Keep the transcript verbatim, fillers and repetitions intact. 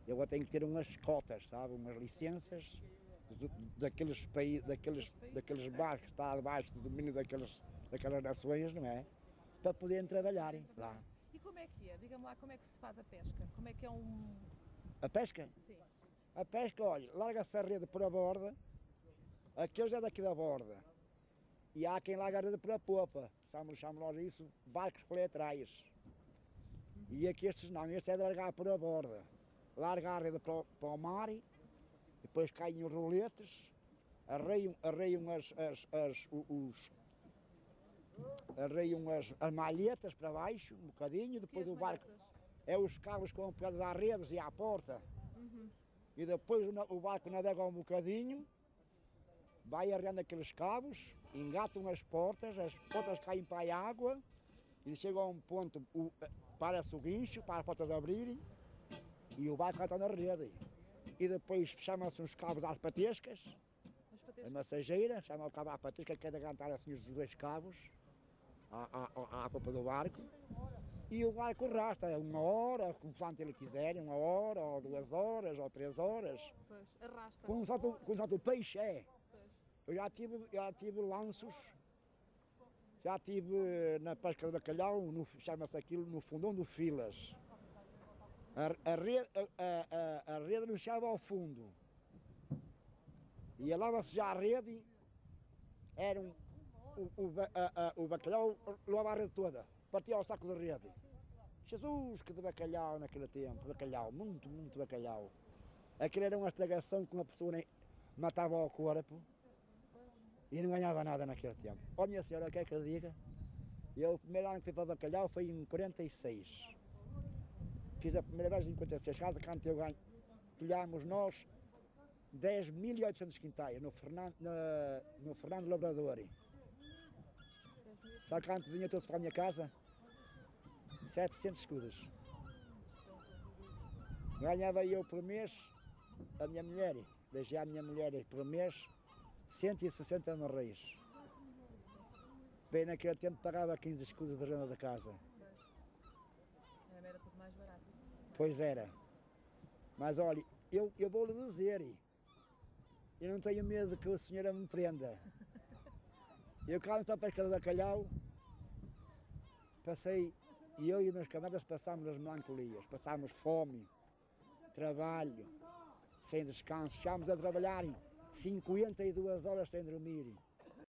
eu tenho que ter umas cotas, sabe, umas licenças daqueles, países, daqueles, daqueles barcos que está abaixo do domínio daqueles, daquelas nações, não é? Para poderem trabalhar lá. E como é que é? Diga-me lá como é que se faz a pesca? Como é que é um... A pesca? Sim. A pesca, olha, larga-se a rede por a borda, aqueles é daqui da borda, e há quem larga a rede por a popa, chamamos, chamamos isso, barcos coletrais. E aqui estes não, este é de largar por a borda, larga a rede para o, para o mar, depois caem os roletes, arreiam, arreiam as, as, as, os, arreiam as, as malhetas para baixo, um bocadinho, depois o barco, é os cabos que vão pegados às redes e à porta, uhum. E depois o, o barco navega um bocadinho, vai arreando aqueles cabos, engatam as portas, as portas caem para a água, e chega a um ponto, o, para-se o guincho, para as portas abrirem, e o barco está na rede. E depois chamam-se uns cabos às patescas, a massageira, chama o cabo à patesca, que é de aguentar assim os dois cabos à, à, à popa do barco, e o barco arrasta uma hora, consoante ele quiser, uma hora, ou duas horas, ou três horas. Pois, arrasta. Com o peixe, é. Pois. Eu já tive, já tive lanços, já tive na pesca de bacalhau, chama-se aquilo, no fundão do Filas. A, a, rede, a, a, a rede não chegava ao fundo. E alava-se já a rede, era um, o, o, a, a, o bacalhau levava a rede toda, partia ao saco de rede. Jesus, que de bacalhau naquele tempo, bacalhau, muito, muito bacalhau. Aquilo era uma estragação que uma pessoa nem matava ao corpo e não ganhava nada naquele tempo. Ó minha senhora, quer que eu diga? Eu, o primeiro ano que fui para bacalhau foi em quarenta e seis. Fiz a primeira vez em quarenta e seis, cada canto eu ganho. Pilhámos nós dez mil e oitocentos quintais no Fernando, na, no Fernando Labrador. Sabe quanto vinha todos para a minha casa? setecentos escudos. Ganhava eu por mês, a minha mulher, deixei a minha mulher por mês, cento e sessenta marreis. Bem, naquele tempo pagava quinze escudos de renda da casa. Era tudo mais barato. Pois era. Mas olha, eu, eu vou-lhe dizer, eu não tenho medo que a senhora me prenda. Eu cá para a pesca de bacalhau, passei, e eu e os meus camaradas passámos as melancolias, passámos fome, trabalho, sem descanso, chegámos a trabalhar cinquenta e duas horas sem dormir.